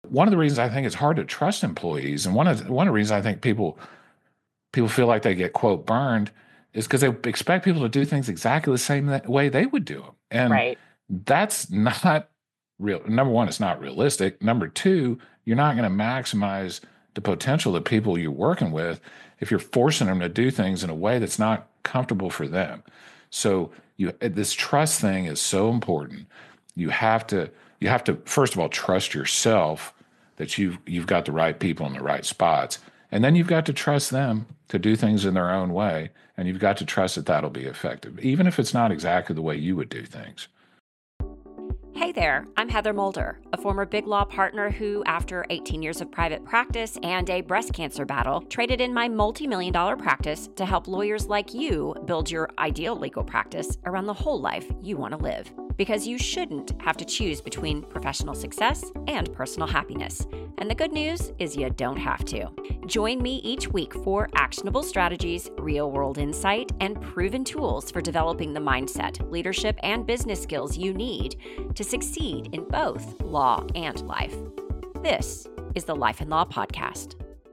one of the reasons I think it's hard to trust employees, and one of the reasons I think people feel like they get quote burned, is because they expect people to do things exactly the same way they would do them, and Right. that's not real. Number one, it's not realistic. Number two, you're not going to maximize the potential of the people you're working with if you're forcing them to do things in a way that's not comfortable for them. So this trust thing is so important. You have to first of all trust yourself that you've got the right people in the right spots, and then you've got to trust them to do things in their own way, and you've got to trust that that'll be effective, even if it's not exactly the way you would do things. Hey there, I'm Heather Mulder, a former Big Law partner who, after 18 years of private practice and a breast cancer battle, traded in my multi-million-dollar practice to help lawyers like you build your ideal legal practice around the whole life you want to live. Because you shouldn't have to choose between professional success and personal happiness. And the good news is you don't have to. Join me each week for actionable strategies, real-world insight, and proven tools for developing the mindset, leadership, and business skills you need to succeed in both law and life. This is the Life and Law Podcast.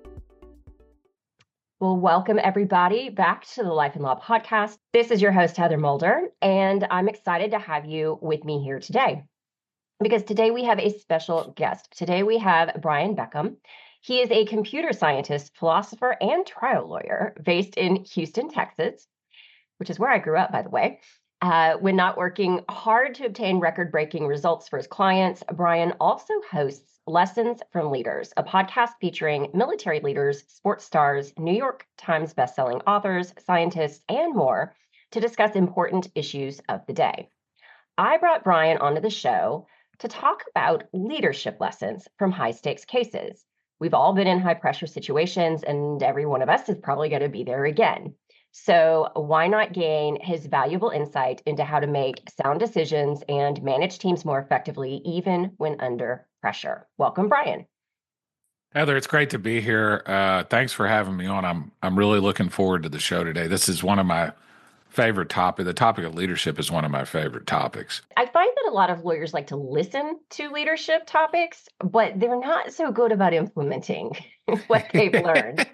Well, welcome everybody back to the Life and Law Podcast. This is your host, Heather Mulder, and I'm excited to have you with me here today because today we have a special guest. Today we have Brian Beckham. He is a computer scientist, philosopher, and trial lawyer based in Houston, Texas, which is where I grew up, by the way. When not working hard to obtain record-breaking results for his clients, Brian also hosts Lessons from Leaders, a podcast featuring military leaders, sports stars, New York Times bestselling authors, scientists, and more to discuss important issues of the day. I brought Brian onto the show to talk about leadership lessons from high-stakes cases. We've all been in high-pressure situations, and every one of us is probably going to be there again. So why not gain his valuable insight into how to make sound decisions and manage teams more effectively, even when under pressure? Welcome, Brian. Heather, it's great to be here. Thanks for having me on. I'm really looking forward to the show today. This is one of my favorite topics. The topic of leadership is one of my favorite topics. I find that a lot of lawyers like to listen to leadership topics, but they're not so good about implementing what they've learned.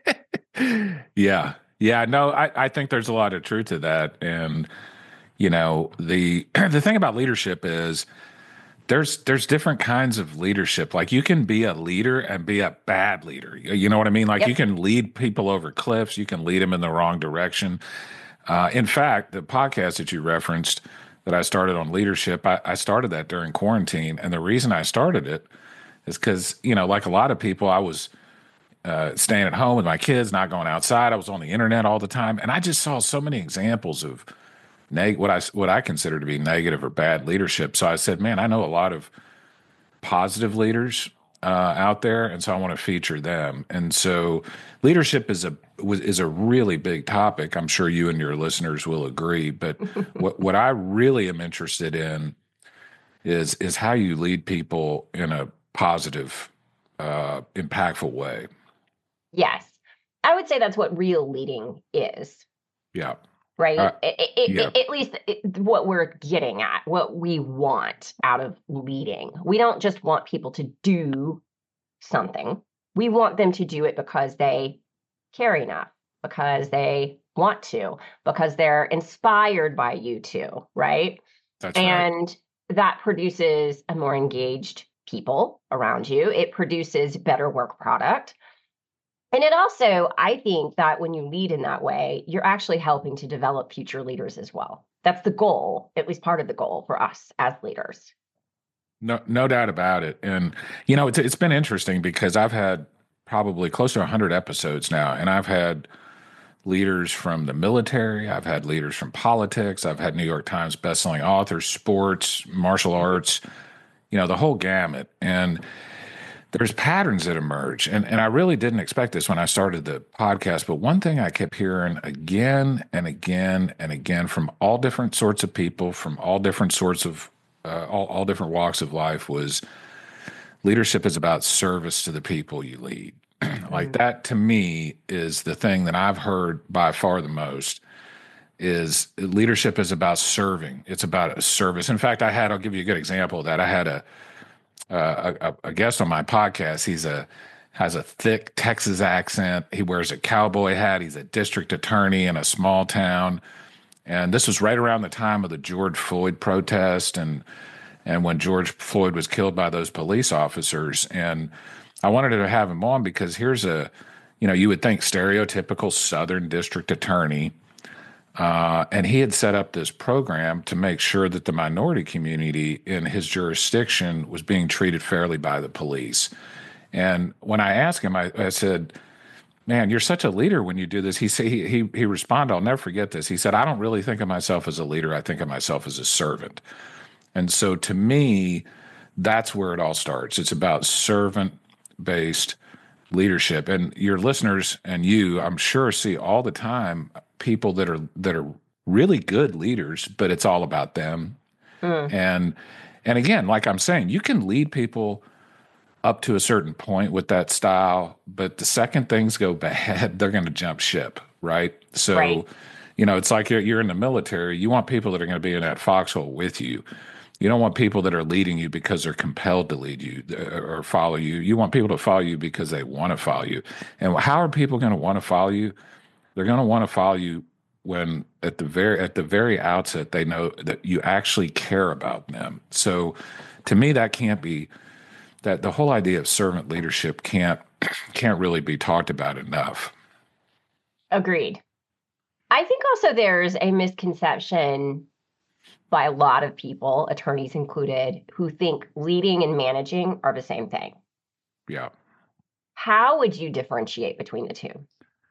Yeah, no, I think there's a lot of truth to that. And, you know, the thing about leadership is there's different kinds of leadership. Like you can be a leader and be a bad leader. You know what I mean? Like You can lead people over cliffs. You can lead them in the wrong direction. In fact, the podcast that you referenced that I started on leadership, I started that during quarantine. And the reason I started it is because, you know, like a lot of people, I was staying at home with my kids, not going outside. I was on the internet all the time, and I just saw so many examples of what I consider to be negative or bad leadership. So I said, man, I know a lot of positive leaders out there, and so I want to feature them. And so leadership is a really big topic. I'm sure you and your listeners will agree. But what I really am interested in is how you lead people in a positive, impactful way. Yes. I would say that's what real leading is. Yeah. Right? At least what we're getting at, what we want out of leading. We don't just want people to do something. We want them to do it because they care enough, because they want to, because they're inspired by you too, right? That's right. And that produces a more engaged people around you. It produces better work product. And it also, I think that when you lead in that way, you're actually helping to develop future leaders as well. That's the goal, at least part of the goal for us as leaders. No doubt about it. And, you know, it's been interesting because I've had probably close to 100 episodes now, and I've had leaders from the military. I've had leaders from politics. I've had New York Times bestselling authors, sports, martial arts, you know, the whole gamut. And there's patterns that emerge. And I really didn't expect this when I started the podcast. But one thing I kept hearing again and again and again from all different sorts of people, from all different sorts of, all different walks of life was leadership is about service to the people you lead. Like that to me is the thing that I've heard by far the most is leadership is about serving. It's about a service. In fact, I'll give you a good example of that. I had a guest on my podcast. Has a thick Texas accent. He wears a cowboy hat. He's a district attorney in a small town. And this was right around the time of the George Floyd protest and when George Floyd was killed by those police officers. And I wanted to have him on because here's you would think stereotypical Southern district attorney. And he had set up this program to make sure that the minority community in his jurisdiction was being treated fairly by the police. And when I asked him, I said, "Man, you're such a leader when you do this." He said, he responded, I'll never forget this. He said, "I don't really think of myself as a leader. I think of myself as a servant." And so to me, that's where it all starts. It's about servant-based leadership. And your listeners and you, I'm sure, see all the time people that are really good leaders, but it's all about them. And again, like I'm saying, you can lead people up to a certain point with that style, but the second things go bad, they're going to jump ship, right? So, Right. It's like you're in the military. You want people that are going to be in that foxhole with you. You don't want people that are leading you because they're compelled to lead you or follow you. You want people to follow you because they want to follow you. And how are people going to want to follow you? They're going to want to follow you when at the very outset they know that you actually care about them. So, to me, that can't be. That the whole idea of servant leadership can't really be talked about enough. Agreed. I think also there's a misconception by a lot of people, attorneys included, who think leading and managing are the same thing. Yeah. How would you differentiate between the two?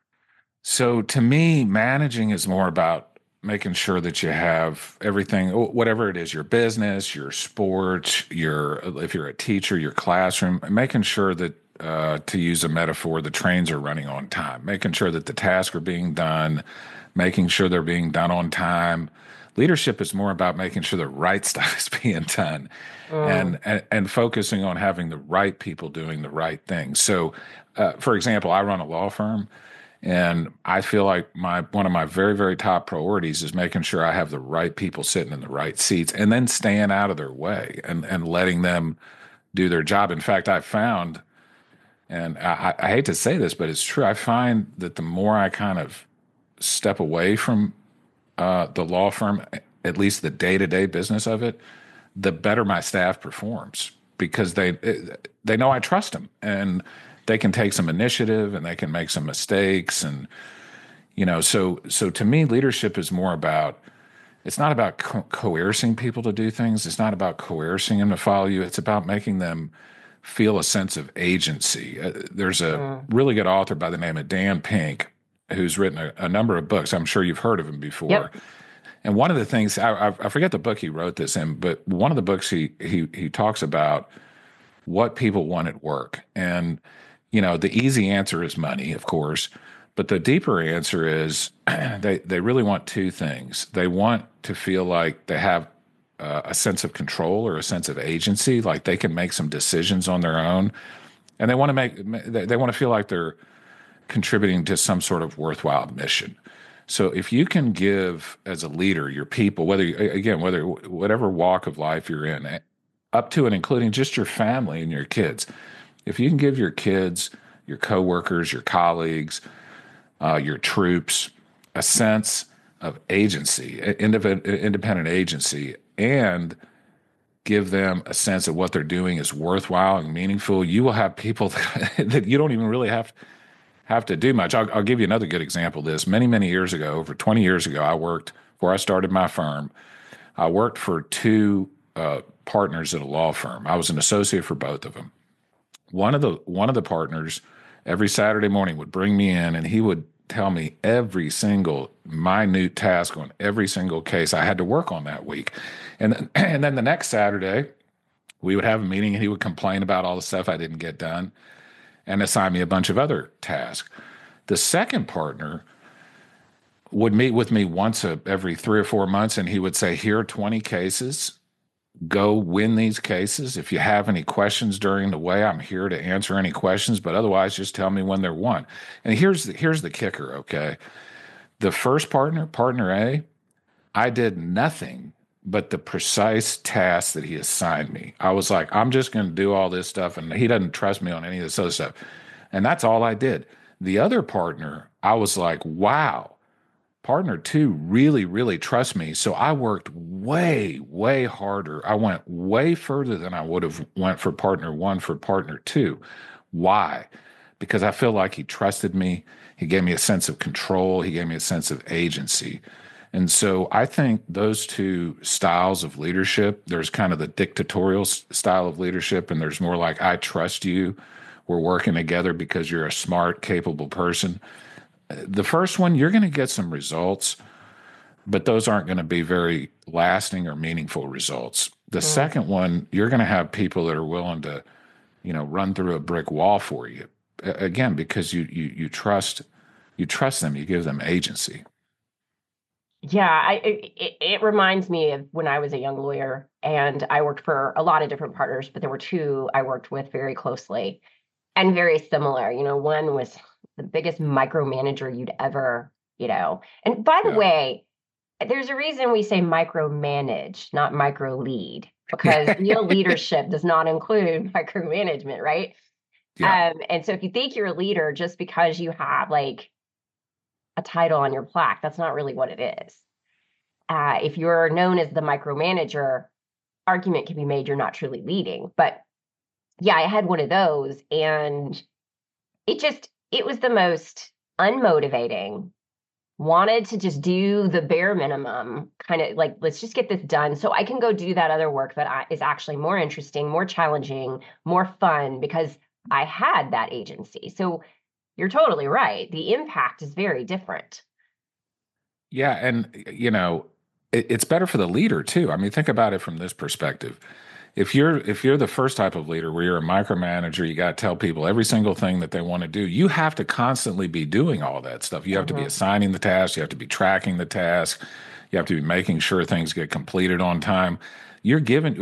So to me, managing is more about making sure that you have everything, whatever it is, your business, your sports, if you're a teacher, your classroom, making sure that, to use a metaphor, the trains are running on time, making sure that the tasks are being done, making sure they're being done on time. Leadership is more about making sure the right stuff is being done and focusing on having the right people doing the right things. So, for example, I run a law firm. And I feel like one of my very, very top priorities is making sure I have the right people sitting in the right seats and then staying out of their way and letting them do their job. In fact, I found, and I hate to say this, but it's true, I find that the more I kind of step away from the law firm, at least the day-to-day business of it, the better my staff performs because they know I trust them. And they can take some initiative and they can make some mistakes. And, so to me, leadership is more about, it's not about coercing people to do things. It's not about coercing them to follow you. It's about making them feel a sense of agency. There's a really good author by the name of Dan Pink who's written a number of books. I'm sure you've heard of him before. Yep. And one of the things, I forget the book he wrote this in, but one of the books he talks about what people want at work. And the easy answer is money, of course, but the deeper answer is they really want two things. They want to feel like they have a sense of control or a sense of agency, like they can make some decisions on their own, and they want to feel like they're contributing to some sort of worthwhile mission. So if you can give as a leader your people, whatever walk of life you're in, up to and including just your family and your kids. If you can give your kids, your coworkers, your colleagues, your troops, a sense of agency, independent agency, and give them a sense that what they're doing is worthwhile and meaningful, you will have people that you don't even really have to do much. I'll give you another good example of this. Many, many years ago, over 20 years ago, before I started my firm, I worked for two partners at a law firm. I was an associate for both of them. One of the partners every Saturday morning would bring me in and he would tell me every single minute task on every single case I had to work on that week. And then the next Saturday, we would have a meeting and he would complain about all the stuff I didn't get done and assign me a bunch of other tasks. The second partner would meet with me once every 3 or 4 months and he would say, "Here are 20 cases. Go win these cases. If you have any questions during the way, I'm here to answer any questions, but otherwise just tell me when they're won." And here's the kicker, okay? The first partner A, I did nothing but the precise task that he assigned me. I was like, I'm just going to do all this stuff, and he doesn't trust me on any of this other stuff. And that's all I did. The other partner, I was like, wow, partner two really, really trusts me. So I worked way, way harder. I went way further than I would have went for partner one for partner two. Why? Because I feel like he trusted me. He gave me a sense of control. He gave me a sense of agency. And so I think those two styles of leadership, there's kind of the dictatorial style of leadership, and there's more like, I trust you. We're working together because you're a smart, capable person. The first one, you're going to get some results, but those aren't going to be very lasting or meaningful results. The second one, you're going to have people that are willing to, run through a brick wall for you. Again, because you trust them, you give them agency. Yeah, it reminds me of when I was a young lawyer, and I worked for a lot of different partners, but there were two I worked with very closely and very similar. One was the biggest micromanager you'd ever, And by the way, there's a reason we say micromanage, not micro lead, because real leadership does not include micromanagement, right? Yeah. And so if you think you're a leader just because you have like a title on your plaque, that's not really what it is. If you're known as the micromanager, argument can be made you're not truly leading. But yeah, I had one of those, and it was the most unmotivating, wanted to just do the bare minimum, kind of like, let's just get this done so I can go do that other work that is actually more interesting, more challenging, more fun, because I had that agency. So you're totally right. The impact is very different. Yeah. And, it's better for the leader too. I mean, think about it from this perspective. If you're the first type of leader where you're a micromanager, you got to tell people every single thing that they want to do. You have to constantly be doing all that stuff. You have to be assigning the task. You have to be tracking the task. You have to be making sure things get completed on time. You're giving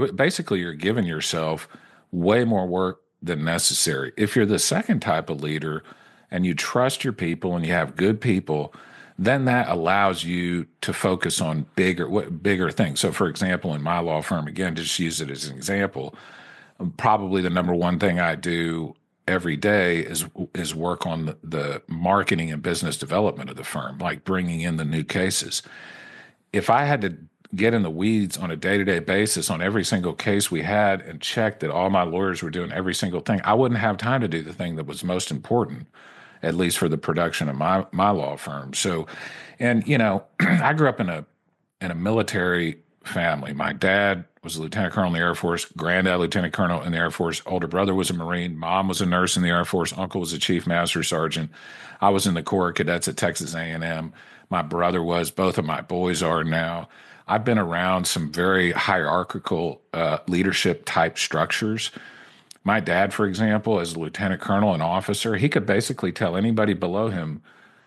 yourself way more work than necessary. If you're the second type of leader and you trust your people and you have good people, then that allows you to focus on bigger things. So, for example, in my law firm, again, just use it as an example, probably the number one thing I do every day is work on the marketing and business development of the firm, like bringing in the new cases. If I had to get in the weeds on a day-to-day basis on every single case we had and check that all my lawyers were doing every single thing, I wouldn't have time to do the thing that was most important, at least for the production of my law firm. So, and I grew up in a military family. My dad was a lieutenant colonel in the Air Force, granddad lieutenant colonel in the Air Force, older brother was a Marine, mom was a nurse in the Air Force, uncle was a chief master sergeant. I was in the Corps of Cadets at Texas A&M. My brother was, both of my boys are now. I've been around some very hierarchical leadership type structures. My dad, for example, as a lieutenant colonel and officer, he could basically tell anybody below him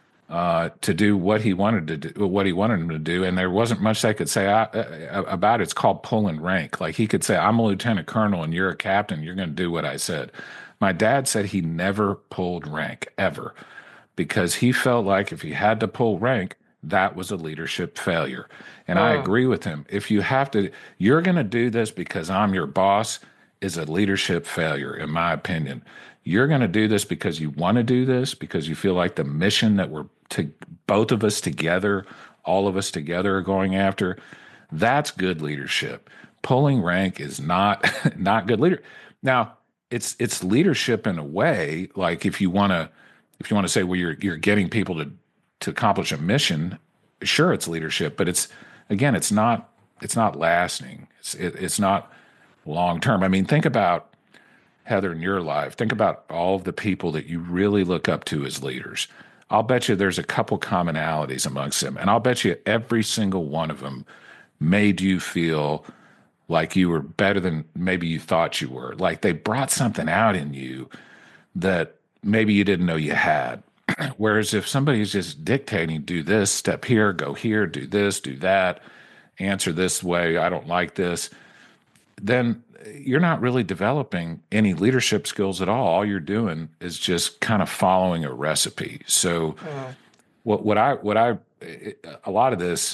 to do what he wanted to do, what he wanted them to do, and there wasn't much they could say about it. It's called pulling rank. Like he could say, "I'm a lieutenant colonel, and you're a captain. You're going to do what I said." My dad said he never pulled rank ever because he felt like if he had to pull rank, that was a leadership failure. And I agree with him. If you have to, you're going to do this because I'm your boss, is a leadership failure, in my opinion. You're going to do this because you want to do this, because you feel like the mission that both of us together, all of us together are going after. That's good leadership. Pulling rank is not good. Now, it's leadership in a way. Like if you want to say, well, you're getting people to accomplish a mission, sure, it's leadership, but it's not lasting. It's not long term. I mean, think about, Heather, in your life, think about all of the people that you really look up to as leaders. I'll bet you there's a couple commonalities amongst them, and I'll bet you every single one of them made you feel like you were better than maybe you thought you were. Like they brought something out in you that maybe you didn't know you had. Whereas if somebody's just dictating, do this, step here, go here, do this, do that, answer this way, I don't like this, then you're not really developing any leadership skills at all. All you're doing is just kind of following a recipe. So a lot of this,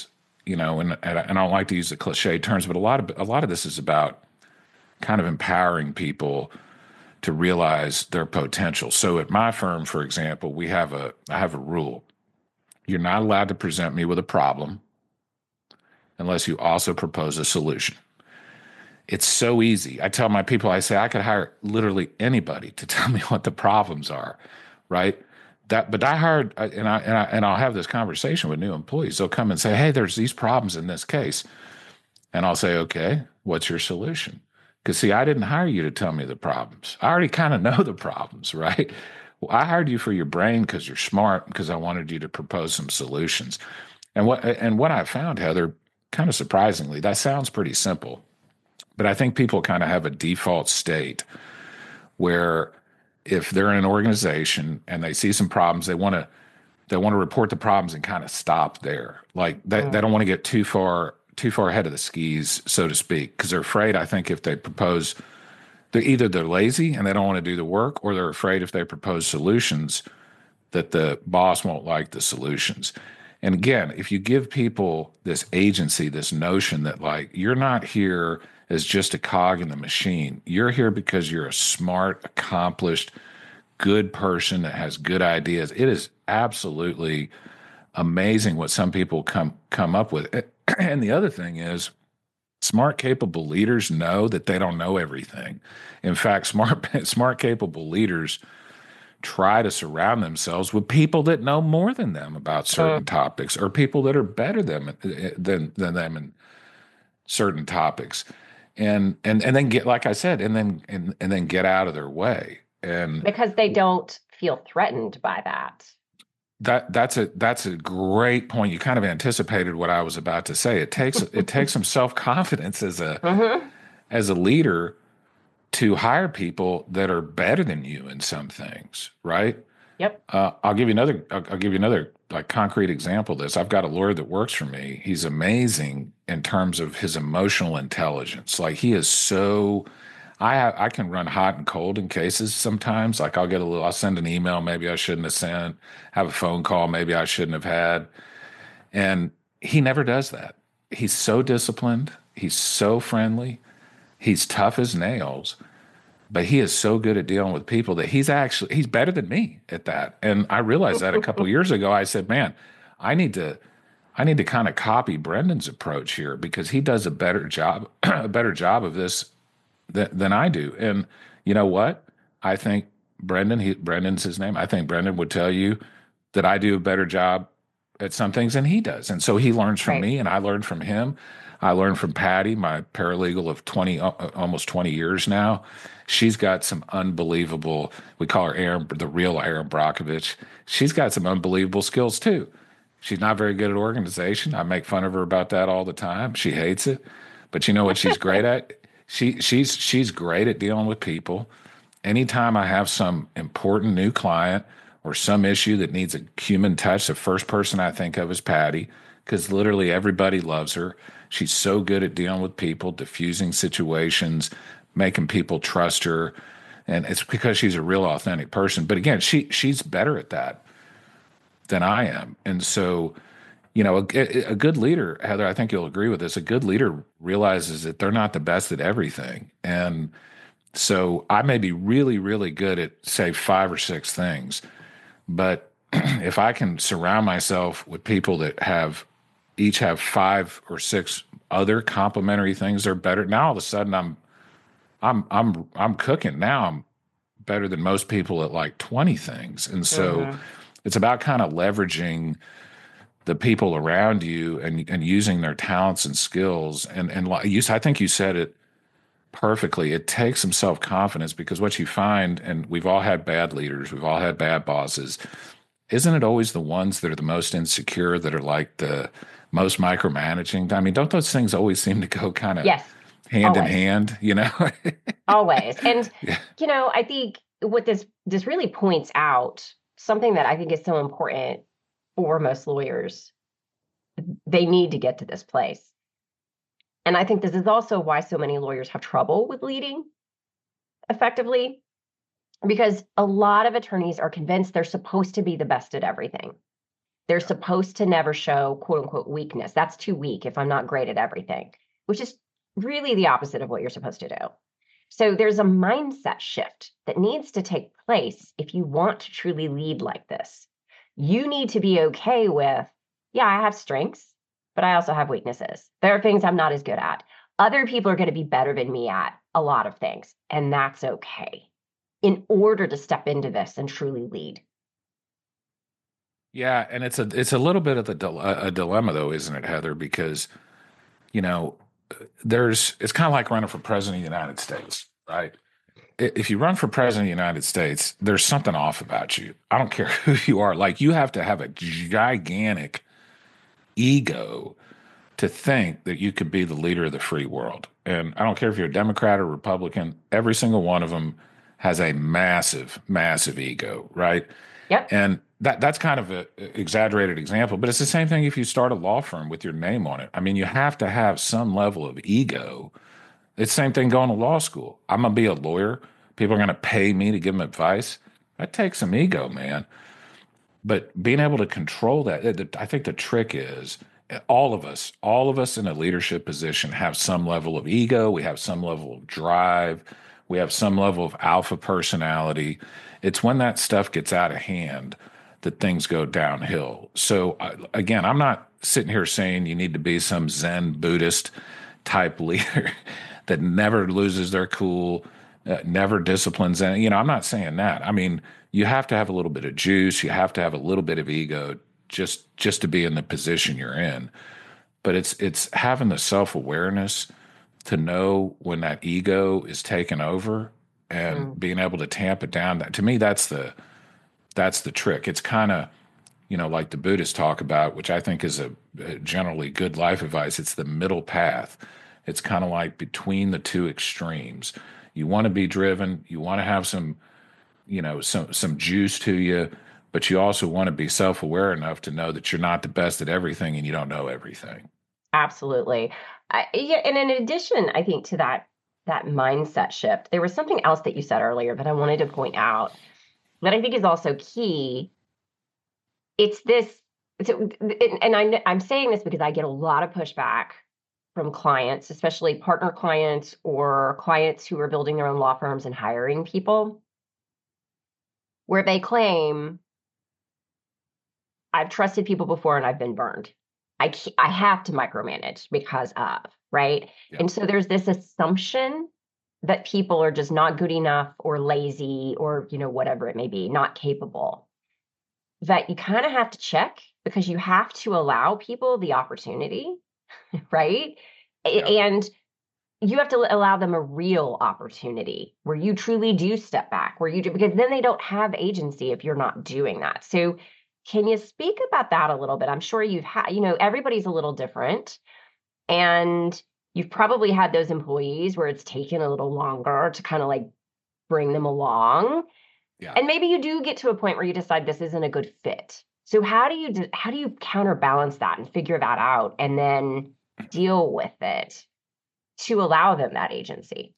and I don't like to use the cliche terms, but a lot of this is about kind of empowering people to realize their potential. So at my firm, for example, I have a rule. You're not allowed to present me with a problem unless you also propose a solution. It's so easy. I tell my people, I say I could hire literally anybody to tell me what the problems are, right? But I hired, and I'll have this conversation with new employees. They'll come and say, "Hey, there's these problems in this case," and I'll say, "Okay, what's your solution?" Because see, I didn't hire you to tell me the problems. I already kind of know the problems, right? Well, I hired you for your brain because you're smart, because I wanted you to propose some solutions. And what I found, Heather, kind of surprisingly, that sounds pretty simple. But I think people kind of have a default state where if they're in an organization and they see some problems, they want to report the problems and kind of stop there. Like they don't want to get too far ahead of the skis, so to speak, because they're afraid. I think if they propose, they're lazy and they don't want to do the work, or they're afraid if they propose solutions that the boss won't like the solutions. And again, if you give people this agency, this notion that like you're not here as just a cog in the machine, you're here because you're a smart, accomplished, good person that has good ideas. It is absolutely amazing what some people come up with. And the other thing is, smart, capable leaders know that they don't know everything. In fact, smart, capable leaders try to surround themselves with people that know more than them about certain topics, or people that are better than them in certain topics, and then get, like I said, and then get out of their way. And because they don't feel threatened by that. That's a great point. You kind of anticipated what I was about to say. It takes some self-confidence as a leader to hire people that are better than you in some things, right? Yep. I'll give you another like concrete example of this. I've got a lawyer that works for me. He's amazing in terms of his emotional intelligence. Like he is so. I can run hot and cold in cases sometimes. Like I'll send an email maybe I shouldn't have sent, have a phone call maybe I shouldn't have had. And he never does that. He's so disciplined. He's so friendly. He's tough as nails, but he is so good at dealing with people that he's better than me at that. And I realized that a couple of years ago. I said, man, I need to kind of copy Brendan's approach here, because he does a better job of this than I do. And you know what? I think Brendan's his name. I think Brendan would tell you that I do a better job at some things than he does. And so he learns from me, and I learn from him. I learned from Patty, my paralegal of almost 20 years now. She's got some unbelievable, we call her the real Aaron Brockovich. She's got some unbelievable skills too. She's not very good at organization. I make fun of her about that all the time. She hates it. But you know what she's great at? She's great at dealing with people. Anytime I have some important new client or some issue that needs a human touch, the first person I think of is Patty, because literally everybody loves her. She's so good at dealing with people, diffusing situations, making people trust her. And it's because she's a real authentic person. But again, she's better at that than I am. And so, a good leader, Heather, I think you'll agree with this, a good leader realizes that they're not the best at everything. And so I may be really, really good at, say, 5 or 6 things. But if I can surround myself with people that each have 5 or 6 other complementary things they're better, now all of a sudden I'm cooking. Now I'm better than most people at like 20 things. And so it's about kind of leveraging the people around you and using their talents and skills. And I think you said it perfectly. It takes some self-confidence, because what you find, and we've all had bad leaders, we've all had bad bosses, isn't it always the ones that are the most insecure that are like the most micromanaging? I mean, don't those things always seem to go kind of hand in hand, Always. And, Yeah. I think what this really points out, something that I think is so important for most lawyers, they need to get to this place. And I think this is also why so many lawyers have trouble with leading effectively, because a lot of attorneys are convinced they're supposed to be the best at everything. They're Yeah. supposed to never show quote unquote weakness. That's too weak if I'm not great at everything, which is really the opposite of what you're supposed to do. So there's a mindset shift that needs to take place if you want to truly lead like this. You need to be okay with, yeah, I have strengths, but I also have weaknesses. There are things I'm not as good at. Other people are going to be better than me at a lot of things, and that's okay in order to step into this and truly lead. Yeah, and it's a little bit of a dilemma though, isn't it, Heather? Because you know, it's kind of like running for president of the United States, right? If you run for president of the United States, there's something off about you. I don't care who you are. Like you have to have a gigantic ego to think that you could be the leader of the free world. And I don't care if you're a Democrat or Republican, every single one of them has a massive, massive ego, right? Yep. And that's kind of an exaggerated example, but it's the same thing if you start a law firm with your name on it. I mean, you have to have some level of ego. It's the same thing going to law school. I'm going to be a lawyer. People are going to pay me to give them advice. That takes some ego, man. But being able to control that, I think the trick is all of us in a leadership position have some level of ego. We have some level of drive. We have some level of alpha personality. It's when that stuff gets out of hand that things go downhill. So again, I'm not sitting here saying you need to be some Zen Buddhist type leader that never loses their cool, never disciplines. And I'm not saying that. I mean, you have to have a little bit of juice. You have to have a little bit of ego just to be in the position you're in. But it's having the self-awareness to know when that ego is taken over and being able to tamp it down. That to me, that's the trick. It's kind of, like the Buddhists talk about, which I think is a generally good life advice. It's the middle path. It's kind of like between the two extremes. You want to be driven. You want to have some juice to you, but you also want to be self-aware enough to know that you're not the best at everything and you don't know everything. Absolutely. Yeah, and in addition, I think to that mindset shift, there was something else that you said earlier that I wanted to point out that I think is also key. It's this, and I'm saying this because I get a lot of pushback from clients, especially partner clients or clients who are building their own law firms and hiring people, where they claim, I've trusted people before and I've been burned. I have to micromanage because of, right? Yeah. And so there's this assumption that people are just not good enough or lazy or, whatever it may be, not capable, that you kind of have to check because you have to allow people the opportunity, right? Yeah. And you have to allow them a real opportunity where you truly do step back, where you do, because then they don't have agency if you're not doing that. So can you speak about that a little bit? I'm sure you've had, everybody's a little different. And you've probably had those employees where it's taken a little longer to kind of like bring them along. Yeah. And maybe you do get to a point where you decide this isn't a good fit. So how do you counterbalance that and figure that out and then deal with it to allow them that agency?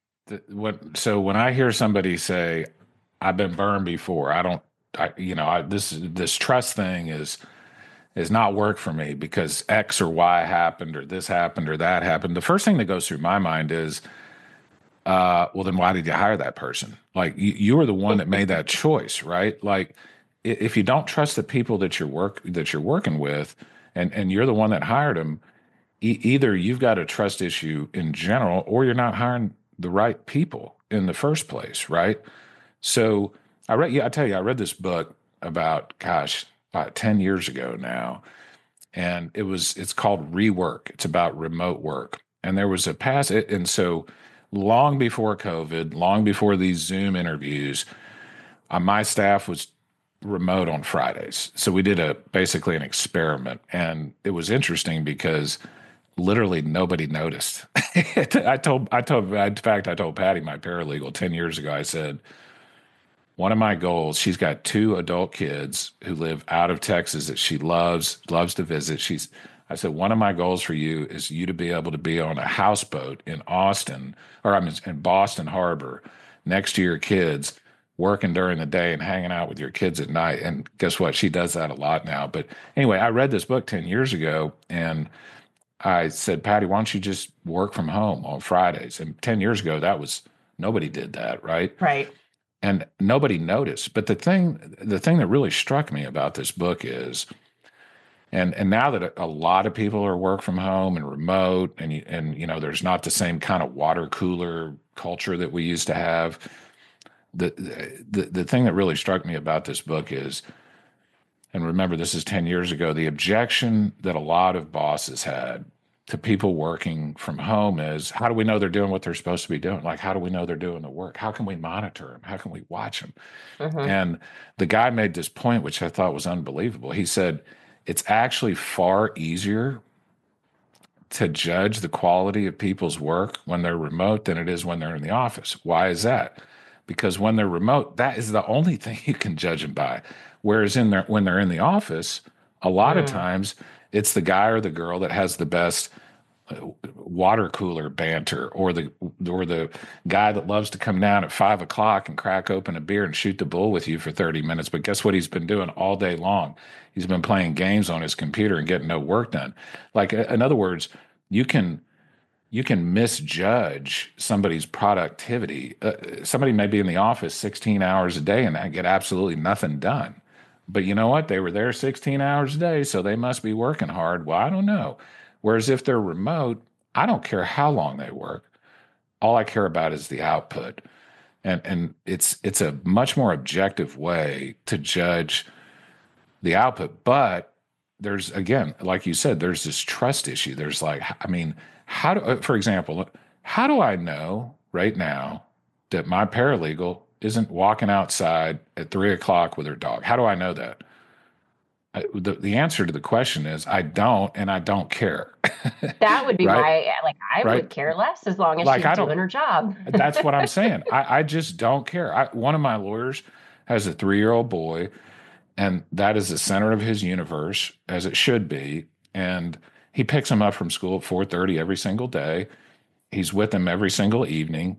So when I hear somebody say, I've been burned before, this trust thing is not work for me because X or Y happened or this happened or that happened. The first thing that goes through my mind is, well, then why did you hire that person? Like you were the one that made that choice, right? Like if you don't trust the people that you're working with, and you're the one that hired them, either you've got a trust issue in general, or you're not hiring the right people in the first place, right? So I read this book about 10 years ago now, and it's called Rework. It's about remote work, and there was and so long before COVID, long before these Zoom interviews, my staff was remote on Fridays. So we did basically an experiment, and it was interesting because literally nobody noticed. In fact, I told Patty, my paralegal, 10 years ago, I said, one of my goals, she's got 2 adult kids who live out of Texas that she loves to visit. I said, one of my goals for you is you to be able to be on a houseboat in in Boston Harbor next to your kids working during the day and hanging out with your kids at night. And guess what? She does that a lot now. But anyway, I read this book 10 years ago and I said, Patty, why don't you just work from home on Fridays? And 10 years ago, nobody did that, right? Right. And nobody noticed. But the thing that really struck me about this book is, and now that a lot of people are work from home and remote, and there's not the same kind of water cooler culture that we used to have. The thing that really struck me about this book is, and remember, this is 10 years ago, the objection that a lot of bosses had to people working from home is, how do we know they're doing what they're supposed to be doing? Like, how do we know they're doing the work? How can we monitor them? How can we watch them? And the guy made this point, which I thought was unbelievable. He said, it's actually far easier to judge the quality of people's work when they're remote than it is when they're in the office. Why is that? Because when they're remote, that is the only thing you can judge them by. Whereas when they're in the office, a lot of times it's the guy or the girl that has the best water cooler banter, or the guy that loves to come down at 5 o'clock and crack open a beer and shoot the bull with you for 30 minutes. But guess what he's been doing all day long? He's been playing games on his computer and getting no work done. Like, in other words, you can misjudge somebody's productivity. Somebody may be in the office 16 hours a day and get absolutely nothing done. But you know what? They were there 16 hours a day, so they must be working hard. Well, I don't know. Whereas if they're remote, I don't care how long they work. All I care about is the output. And it's a much more objective way to judge the output. But there's, again, like you said, there's this trust issue. There's like, I mean, for example, how do I know right now that my paralegal isn't walking outside at 3 o'clock with her dog? How do I know that? The answer to the question is I don't, and I don't care. That would be right? I would care less as long as she's doing her job. That's what I'm saying. I just don't care. One of my lawyers has a 3-year-old boy, and that is the center of his universe, as it should be. And he picks him up from school at 4:30 every single day. He's with him every single evening.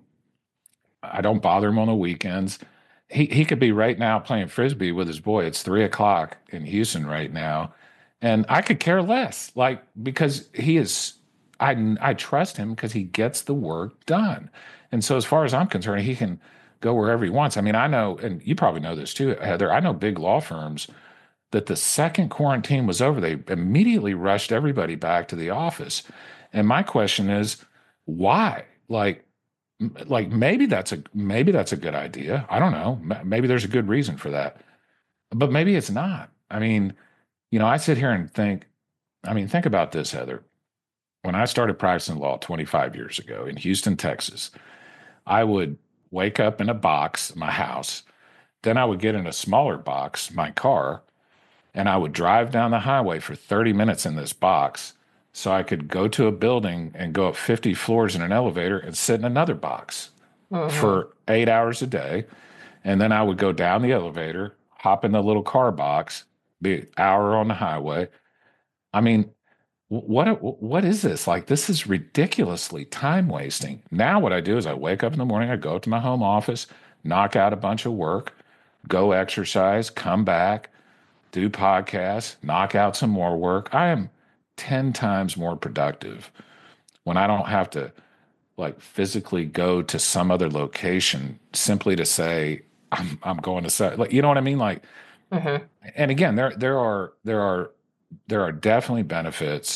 I don't bother him on the weekends. He could be right now playing Frisbee with his boy. It's 3 o'clock in Houston right now. And I could care less, because he is, I trust him because he gets the work done. And so as far as I'm concerned, he can go wherever he wants. I mean, I know, and you probably know this too, Heather, I know big law firms that the second quarantine was over, they immediately rushed everybody back to the office. And my question is, why? Like maybe that's a good idea. I don't know. Maybe there's a good reason for that, but maybe it's not. I mean, I sit here and think about this, Heather. When I started practicing law 25 years ago in Houston, Texas, I would wake up in a box, my house. Then I would get in a smaller box, my car, and I would drive down the highway for 30 minutes in this box so I could go to a building and go up 50 floors in an elevator and sit in another box for 8 hours a day. And then I would go down the elevator, hop in the little car box, be an hour on the highway. I mean, what is this? Like, this is ridiculously time wasting. Now what I do is I wake up in the morning, I go to my home office, knock out a bunch of work, go exercise, come back, do podcasts, knock out some more work. I am 10 times more productive when I don't have to physically go to some other location simply to say I'm going to say, you know what I mean? And again, there are definitely benefits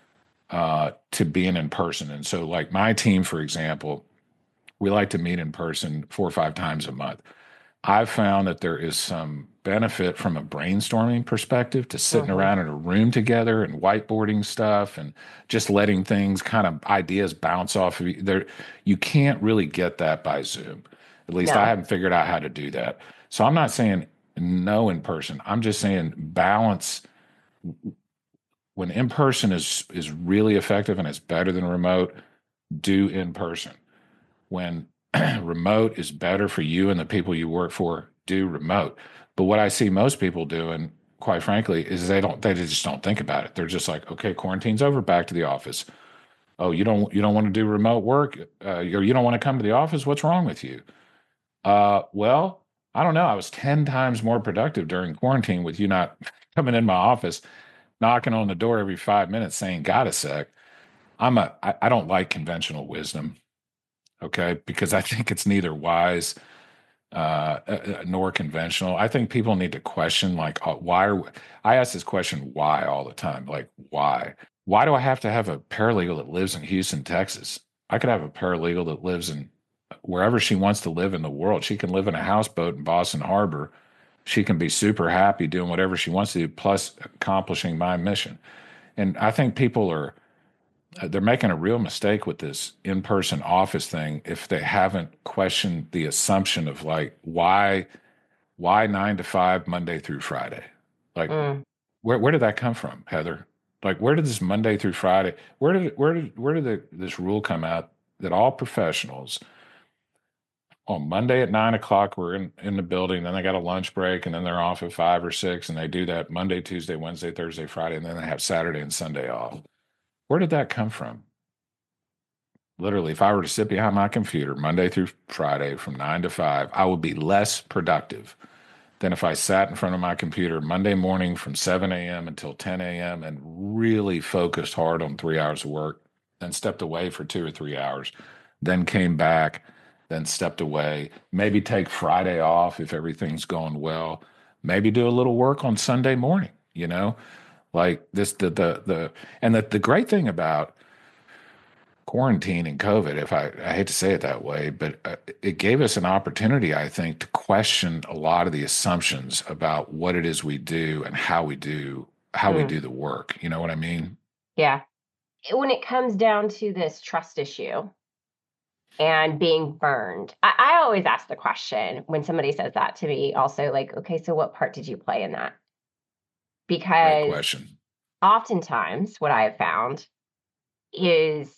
to being in person. And so my team, for example, we like to meet in person 4 or 5 times a month. I've found that there is some benefit from a brainstorming perspective to sitting around in a room together and whiteboarding stuff and just letting things ideas bounce off of you. You can't really get that by Zoom. At least I haven't figured out how to do that. So I'm not saying no in person. I'm just saying balance. When in person is really effective and it's better than remote, do in person. When remote is better for you and the people you work for, do remote. But what I see most people doing, quite frankly, is they just don't think about it. They're just like, okay, quarantine's over, back to the office. Oh, you don't want to do remote work, or you don't want to come to the office? What's wrong with you? Well, I don't know. I was 10 times more productive during quarantine with you not coming in my office, knocking on the door every 5 minutes saying, got a sec. I don't like conventional wisdom. Okay. Because I think it's neither wise nor conventional. I think people need to question, like, I ask this question, why, all the time. Like, why? Why do I have to have a paralegal that lives in Houston, Texas? I could have a paralegal that lives in wherever she wants to live in the world. She can live in a houseboat in Boston Harbor. She can be super happy doing whatever she wants to do, plus accomplishing my mission. And I think people are they're making a real mistake with this in-person office thing if they haven't questioned the assumption of, like, why 9 to 5 Monday through Friday? Like, Mm. where did that come from, Heather? Like, where did this Monday through Friday? Where did this rule come out that all professionals on Monday at 9 o'clock we're in the building, then they got a lunch break, and then they're off at 5 or 6, and they do that Monday, Tuesday, Wednesday, Thursday, Friday, and then they have Saturday and Sunday off. Where did that come from? Literally, if I were to sit behind my computer Monday through Friday from 9 to 5, I would be less productive than if I sat in front of my computer Monday morning from 7 a.m. until 10 a.m. and really focused hard on 3 hours of work, then stepped away for 2 or 3 hours, then came back, then stepped away, maybe take Friday off if everything's going well, maybe do a little work on Sunday morning, like this, the great thing about quarantine and COVID, if I hate to say it that way, but it gave us an opportunity, I think, to question a lot of the assumptions about what it is we do and how we do the work. You know what I mean? Yeah. When it comes down to this trust issue and being burned, I always ask the question when somebody says that to me, also, like, okay, so what part did you play in that? Great Because question. oftentimes what I have found is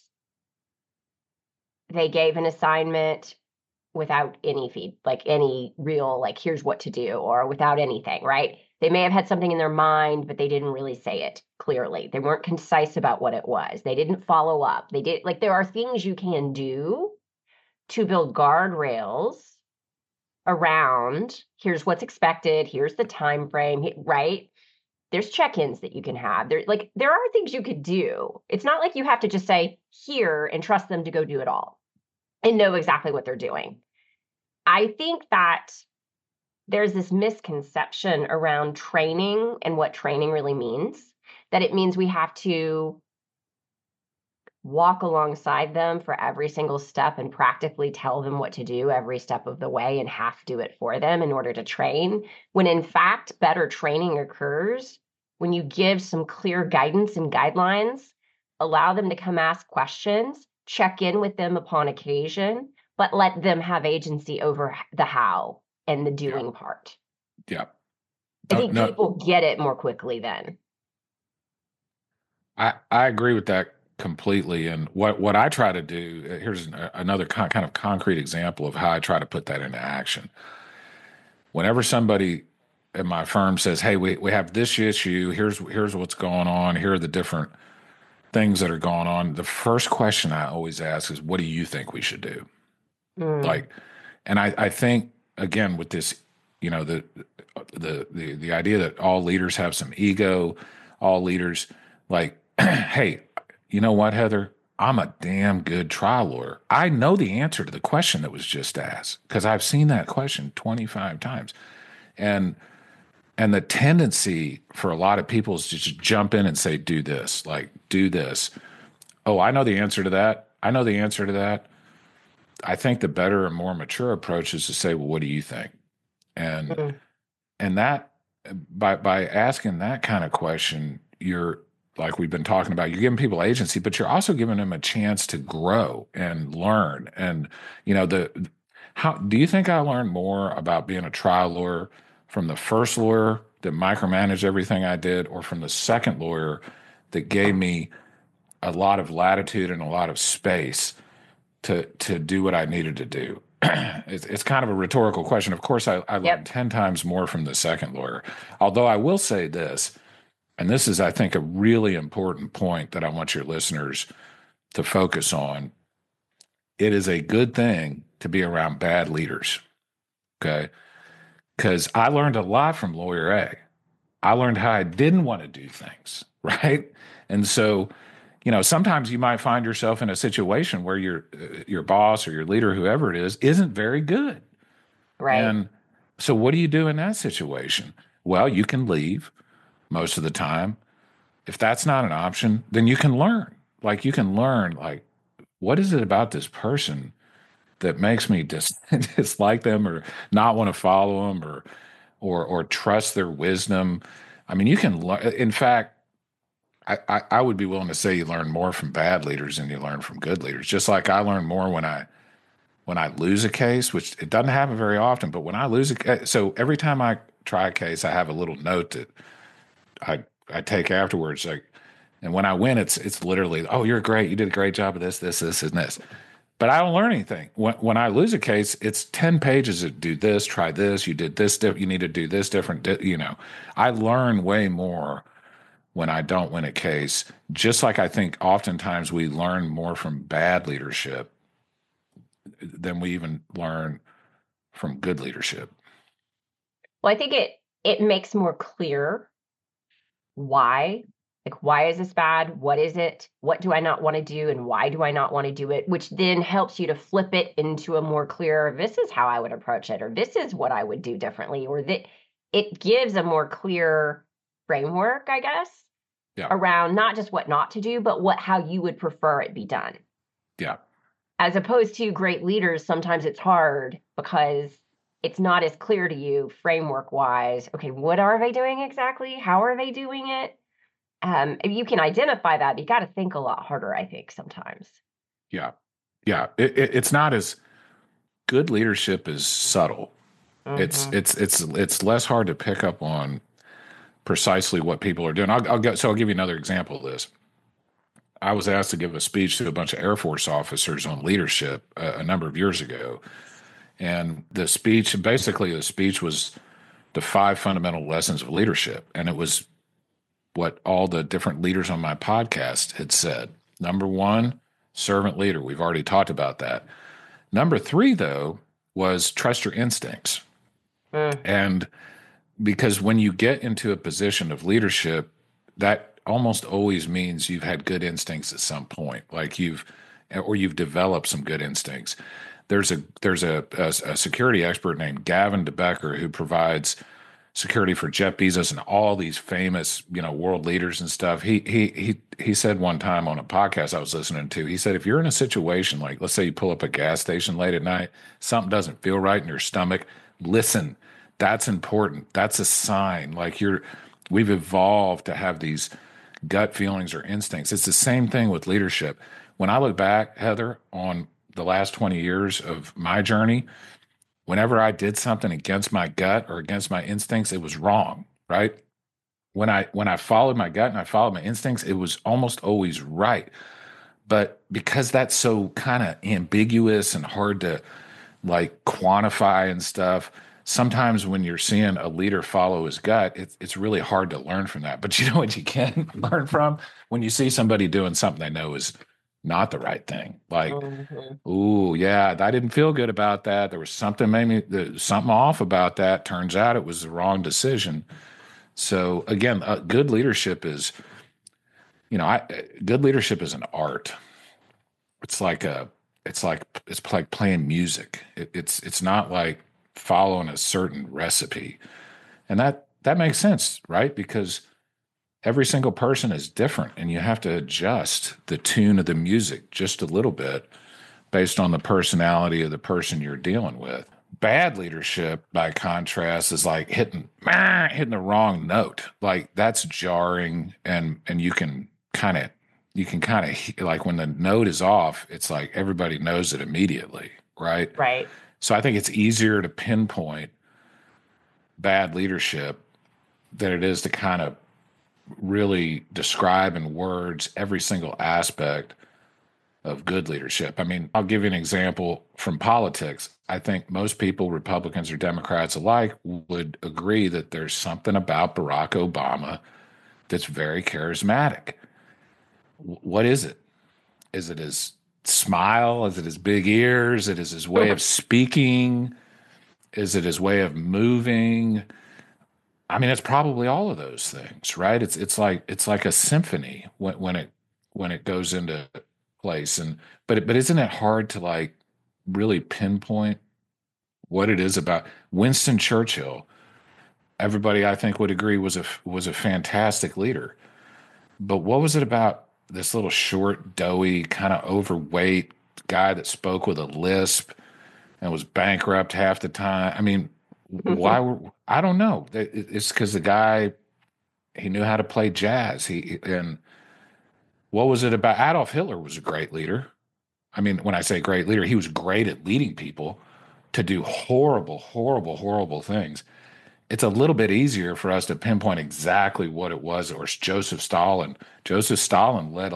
they gave an assignment without any like any real, like, here's what to do, or without anything, right? They may have had something in their mind, but they didn't really say it clearly. They weren't concise about what it was. They didn't follow up. They did, like, there are things you can do to build guardrails around, here's what's expected, here's the time frame, right? There's check-ins that you can have. There are things you could do. It's not like you have to just say here and trust them to go do it all and know exactly what they're doing. I think that there's this misconception around training and what training really means, that it means we have to walk alongside them for every single step and practically tell them what to do every step of the way and have to do it for them in order to train, when in fact, better training occurs when you give some clear guidance and guidelines, allow them to come ask questions, check in with them upon occasion, but let them have agency over the how and the doing part. Yeah. I think people get it more quickly then. I agree with that completely. And what I try to do, here's another kind of concrete example of how I try to put that into action. Whenever somebody at my firm says, hey, we have this issue, here's what's going on, here are the different things that are going on, the first question I always ask is, what do you think we should do? And I think, again, with this, the idea that all leaders have some ego, all leaders, like, hey, you know what, Heather? I'm a damn good trial lawyer. I know the answer to the question that was just asked because I've seen that question 25 times. And the tendency for a lot of people is to just jump in and say, do this, like, do this. Oh, I know the answer to that. I know the answer to that. I think the better and more mature approach is to say, well, what do you think? And that by asking that kind of question, you're, like we've been talking about, you're giving people agency, but you're also giving them a chance to grow and learn. And, how do you think I learned more about being a trial lawyer from the first lawyer that micromanaged everything I did, or from the second lawyer that gave me a lot of latitude and a lot of space to do what I needed to do? It's kind of a rhetorical question. Of course, I learned 10 times more from the second lawyer. Although I will say this, and this is, I think, a really important point that I want your listeners to focus on. It is a good thing to be around bad leaders, okay? because I learned a lot from Lawyer A. I learned how I didn't want to do things, right? And so, sometimes you might find yourself in a situation where your boss or your leader, whoever it is, isn't very good. Right. And so what do you do in that situation? Well, you can leave most of the time. If that's not an option, then you can learn. Like you can learn, like, what is it about this person that makes me dislike them or not want to follow them or trust their wisdom? I mean, you can learn. In fact, I would be willing to say you learn more from bad leaders than you learn from good leaders. Just like I learn more when I lose a case, which it doesn't happen very often, but when I lose a case, so every time I try a case, I have a little note that I take afterwards. Like, and when I win, it's literally, oh, you're great. You did a great job of this, and this. But I don't learn anything. When I lose a case, it's 10 pages of do this, try this, you did this, you need to do this different. I learn way more when I don't win a case, just like I think oftentimes we learn more from bad leadership than we even learn from good leadership. Well, I think it makes more clear why. Like, why is this bad? What is it? What do I not want to do? And why do I not want to do it? Which then helps you to flip it into a more clear, this is how I would approach it, or this is what I would do differently, or that it gives a more clear framework, I guess, around not just what not to do, but how you would prefer it be done. Yeah. As opposed to great leaders, sometimes it's hard because it's not as clear to you framework wise. Okay, what are they doing exactly? How are they doing it? If you can identify that, you got to think a lot harder, I think, sometimes. Yeah. Yeah. It's not as good leadership is subtle. Mm-hmm. It's less hard to pick up on precisely what people are doing. I'll give you another example of this. I was asked to give a speech to a bunch of Air Force officers on leadership a number of years ago. And the speech was the 5 fundamental lessons of leadership. And it was what all the different leaders on my podcast had said. Number 1, servant leader. We've already talked about that. Number 3, though, was trust your instincts. And because when you get into a position of leadership, that almost always means you've had good instincts at some point, like you've developed some good instincts. There's a security expert named Gavin DeBecker who provides security for Jeff Bezos and all these famous, world leaders and stuff. He said one time on a podcast I was listening to, he said, if you're in a situation like, let's say you pull up a gas station late at night, something doesn't feel right in your stomach, listen. That's important. That's a sign. Like we've evolved to have these gut feelings or instincts. It's the same thing with leadership. When I look back, Heather, on the last 20 years of my journey, whenever I did something against my gut or against my instincts, it was wrong, right? When I followed my gut and I followed my instincts, it was almost always right. But because that's so kind of ambiguous and hard to like quantify and stuff, sometimes when you're seeing a leader follow his gut, it's really hard to learn from that. But you know what you can learn from? When you see somebody doing something they know is not the right thing. Like, ooh, yeah, I didn't feel good about that. There was something something off about that. Turns out it was the wrong decision. So again, good leadership is, good leadership is an art. It's like playing music. It's not like following a certain recipe. And that makes sense, right? Because every single person is different and you have to adjust the tune of the music just a little bit based on the personality of the person you're dealing with. Bad leadership, by contrast, is like hitting the wrong note. Like that's jarring, and you can kind of like when the note is off, it's like everybody knows it immediately, right? Right. So I think it's easier to pinpoint bad leadership than it is to kind of really describe in words every single aspect of good leadership. I mean, I'll give you an example from politics. I think most people, Republicans or Democrats alike, would agree that there's something about Barack Obama that's very charismatic. What is it? Is it his smile? Is it his big ears? Is it his way of speaking? Is it his way of moving? I mean, it's probably all of those things, right? It's like a symphony when it goes into place. And but isn't it hard to like really pinpoint what it is about Winston Churchill? Everybody, I think, would agree was a fantastic leader. But what was it about this little short, doughy, kind of overweight guy that spoke with a lisp and was bankrupt half the time? I mean, I don't know. It's because the guy, he knew how to play jazz. And what was it about Adolf Hitler was a great leader. I mean, when I say great leader, he was great at leading people to do horrible, horrible, horrible things. It's a little bit easier for us to pinpoint exactly what it was. Or Joseph Stalin. Joseph Stalin led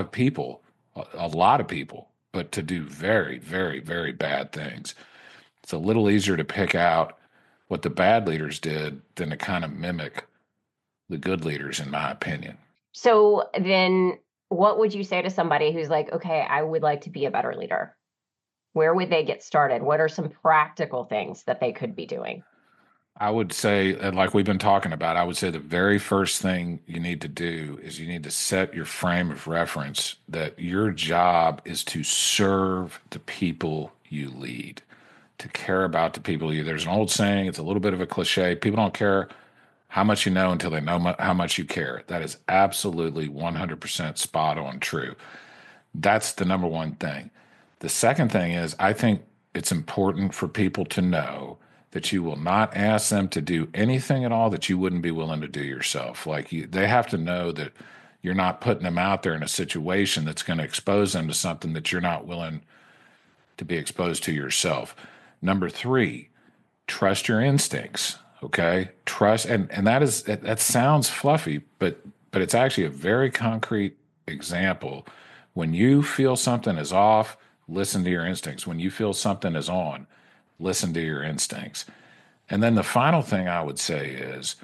a lot of people, but to do very, very, very bad things. It's a little easier to pick out what the bad leaders did than to kind of mimic the good leaders, in my opinion. So then what would you say to somebody who's like, okay, I would like to be a better leader? Where would they get started? What are some practical things that they could be doing? I would say, and like we've been talking about, I would say the very first thing you need to do is you need to set your frame of reference that your job is to serve the people you lead, to care about the people you. There's an old saying, it's a little bit of a cliche. People don't care how much you know until they know how much you care. That is absolutely 100% spot on true. That's the number one thing. The second thing is, I think it's important for people to know that you will not ask them to do anything at all that you wouldn't be willing to do yourself. They have to know that you're not putting them out there in a situation that's going to expose them to something that you're not willing to be exposed to yourself. Number three, trust your instincts. Okay, trust, and that sounds fluffy, but it's actually a very concrete example. When you feel something is off, listen to your instincts. When you feel something is on, listen to your instincts. And then the final thing I would say is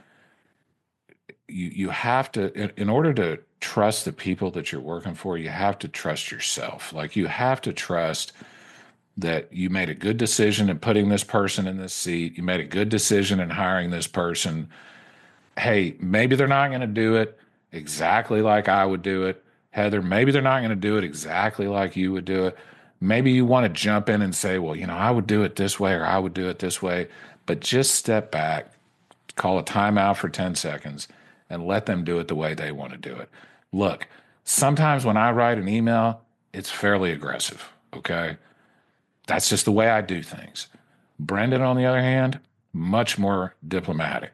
you have to, in order to trust the people that you're working for, you have to trust yourself. Like you have to trust that you made a good decision in putting this person in this seat. You made a good decision in hiring this person. Hey, maybe they're not going to do it exactly like I would do it. Heather, maybe they're not going to do it exactly like you would do it. Maybe you want to jump in and say, well, I would do it this way or I would do it this way. But just step back, call a timeout for 10 seconds, and let them do it the way they want to do it. Look, sometimes when I write an email, it's fairly aggressive, okay? That's just the way I do things. Brendan, on the other hand, much more diplomatic.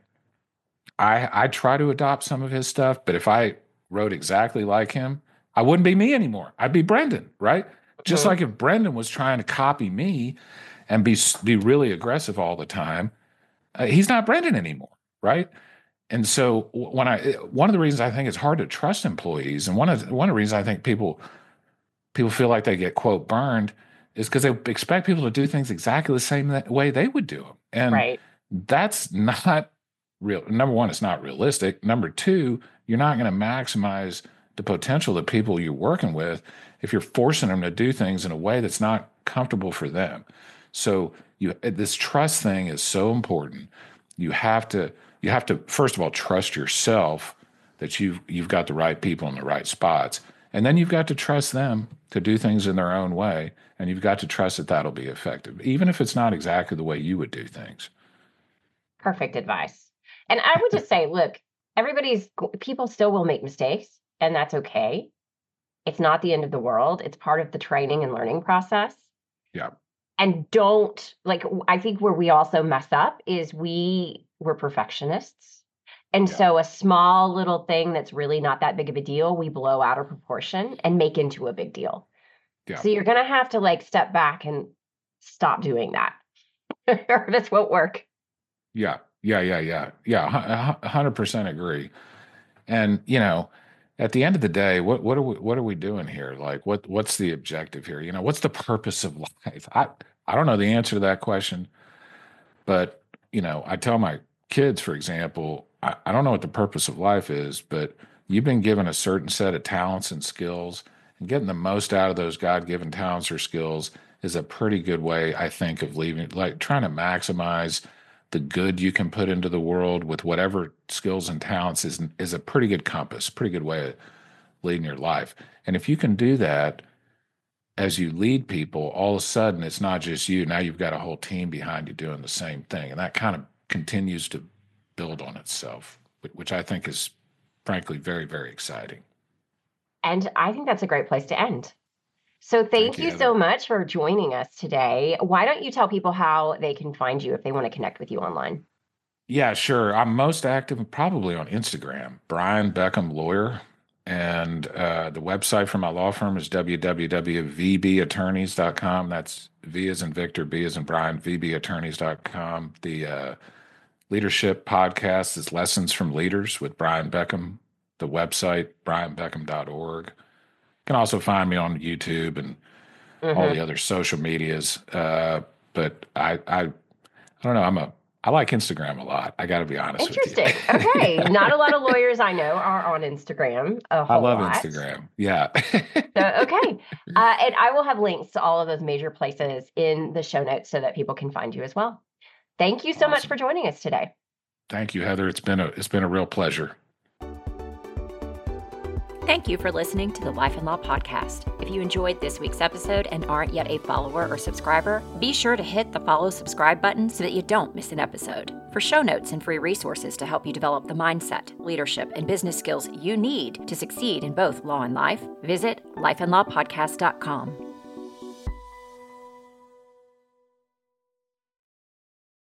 I try to adopt some of his stuff, but if I wrote exactly like him, I wouldn't be me anymore. I'd be Brendan, right? Just like if Brendan was trying to copy me and be really aggressive all the time, he's not Brendan anymore, right? And so one of the reasons I think it's hard to trust employees, and one of the reasons I think people feel like they get quote burned is because they expect people to do things exactly the same way they would do them. And Right. that's not real. Number one, it's not realistic. Number two, you're not going to maximize the potential of the people you're working with if you're forcing them to do things in a way that's not comfortable for them. So this trust thing is so important. You have to first of all trust yourself that you've got the right people in the right spots. And then you've got to trust them to do things in their own way. And you've got to trust that that'll be effective, even if it's not exactly the way you would do things. Perfect advice. And I would just say, look, people still will make mistakes, and that's okay. It's not the end of the world. It's part of the training and learning process. Yeah. And I think where we also mess up is we're perfectionists. And so a small little thing that's really not that big of a deal, we blow out of proportion and make into a big deal. Yeah. So you're going to have to step back and stop doing that, or this won't work. Yeah. 100% agree. And at the end of the day, what are we doing here? Like, what's the objective here? What's the purpose of life? I don't know the answer to that question, but I tell my kids, for example, I don't know what the purpose of life is, but you've been given a certain set of talents and skills, and getting the most out of those God-given talents or skills is a pretty good way, I think, of leaving, like trying to maximize the good you can put into the world with whatever skills and talents is a pretty good compass, pretty good way of leading your life. And if you can do that as you lead people, all of a sudden it's not just you. Now you've got a whole team behind you doing the same thing. And that kind of continues to build on itself, which I think is frankly very, very exciting. And I think that's a great place to end. So thank you so much for joining us today. Why don't you tell people how they can find you if they want to connect with you online? Yeah, sure. I'm most active probably on Instagram, Brian Beckham Lawyer. And the website for my law firm is www.vbattorneys.com. That's V as in Victor, B as in Brian, vbattorneys.com. The leadership podcast is Lessons from Leaders with Brian Beckham. The website, brianbeckham.org. You can also find me on YouTube and all the other social medias. But I don't know. I like Instagram a lot. I got to be honest with you. Interesting. Okay. Not a lot of lawyers I know are on Instagram. I love Instagram. Yeah. Okay. And I will have links to all of those major places in the show notes so that people can find you as well. Thank you so much for joining us today. Thank you, Heather. It's been a real pleasure. Thank you for listening to the Life and Law Podcast. If you enjoyed this week's episode and aren't yet a follower or subscriber, be sure to hit the follow subscribe button so that you don't miss an episode. For show notes and free resources to help you develop the mindset, leadership, and business skills you need to succeed in both law and life, visit lifeandlawpodcast.com.